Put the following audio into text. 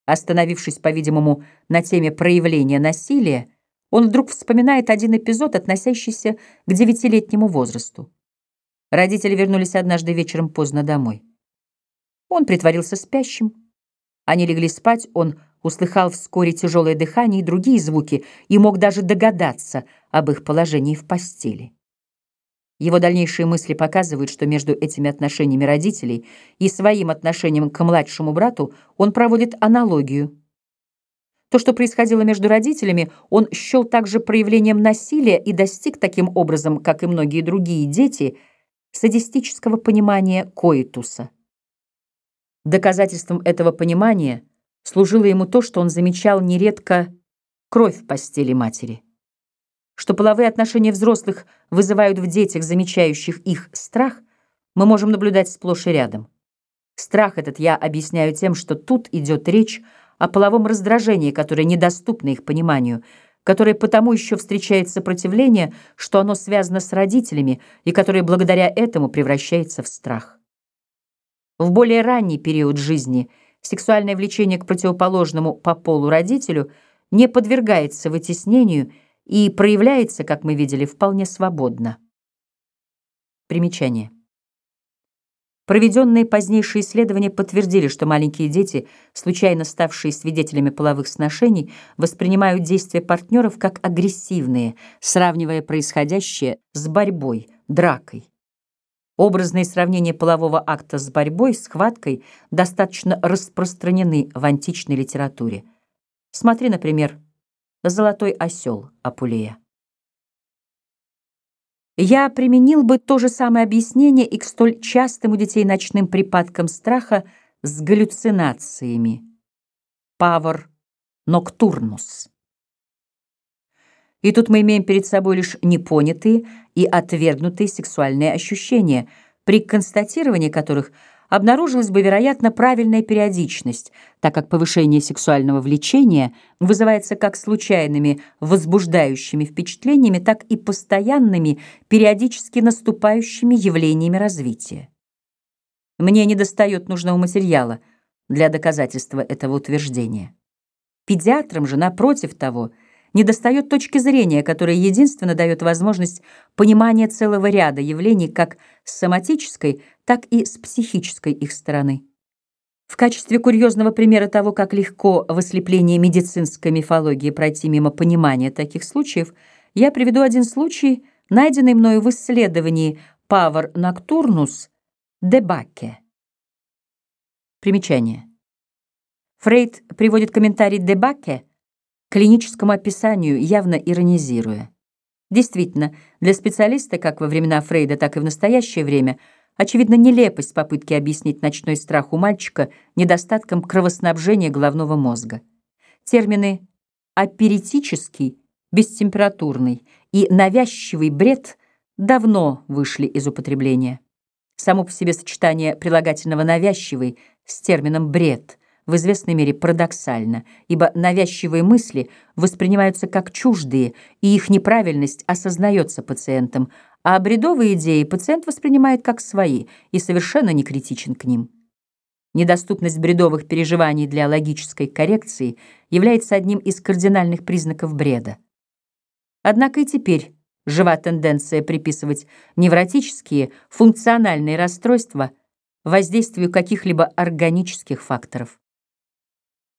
Остановившись, по-видимому, на теме проявления насилия, он вдруг вспоминает один эпизод, относящийся к 9-летнему возрасту. Родители вернулись однажды вечером поздно домой. Он притворился спящим. Они легли спать, он услыхал вскоре тяжелое дыхание и другие звуки и мог даже догадаться об их положении в постели. Его дальнейшие мысли показывают, что между этими отношениями родителей и своим отношением к младшему брату он проводит аналогию. То, что происходило между родителями, он счел также проявлением насилия и достиг таким образом, как и многие другие дети, садистического понимания коитуса. Доказательством этого понимания служило ему то, что он замечал нередко кровь в постели матери. Что половые отношения взрослых вызывают в детях, замечающих их, страх, мы можем наблюдать сплошь и рядом. Страх этот я объясняю тем, что тут идет речь о половом раздражении, которое недоступно их пониманию, которое потому еще встречает сопротивление, что оно связано с родителями и которое благодаря этому превращается в страх. В более ранний период жизни сексуальное влечение к противоположному по полу родителю не подвергается вытеснению и проявляется, как мы видели, вполне свободно. Примечание. Проведенные позднейшие исследования подтвердили, что маленькие дети, случайно ставшие свидетелями половых сношений, воспринимают действия партнеров как агрессивные, сравнивая происходящее с борьбой, дракой. Образные сравнения полового акта с борьбой, схваткой достаточно распространены в античной литературе. Смотри, например, «Золотой осел» Апулея. Я применил бы то же самое объяснение и к столь частым у детей ночным припадкам страха с галлюцинациями. Павор ноктурнус. И тут мы имеем перед собой лишь непонятые и отвергнутые сексуальные ощущения, при констатировании которых обнаружилась бы, вероятно, правильная периодичность, так как повышение сексуального влечения вызывается как случайными возбуждающими впечатлениями, так и постоянными, периодически наступающими явлениями развития. Мне недостает нужного материала для доказательства этого утверждения. Педиатрам же, напротив того, недостает точки зрения, которая единственно дает возможность понимания целого ряда явлений как с соматической, так и с психической их стороны. В качестве курьезного примера того, как легко в ослеплении медицинской мифологии пройти мимо понимания таких случаев, я приведу один случай, найденный мною в исследовании «Павор ноктурнус» де Бакке. Примечание. Фрейд приводит комментарий де Бакке к клиническому описанию, явно иронизируя. Действительно, для специалиста, как во времена Фрейда, так и в настоящее время, очевидна нелепость попытки объяснить ночной страх у мальчика недостатком кровоснабжения головного мозга. Термины «аперитический», «бестемпературный» и «навязчивый бред» давно вышли из употребления. Само по себе сочетание прилагательного «навязчивый» с термином «бред» в известной мере парадоксально, ибо навязчивые мысли воспринимаются как чуждые, и их неправильность осознается пациентом, а бредовые идеи пациент воспринимает как свои и совершенно не критичен к ним. Недоступность бредовых переживаний для логической коррекции является одним из кардинальных признаков бреда. Однако и теперь жива тенденция приписывать невротические, функциональные расстройства воздействию каких-либо органических факторов.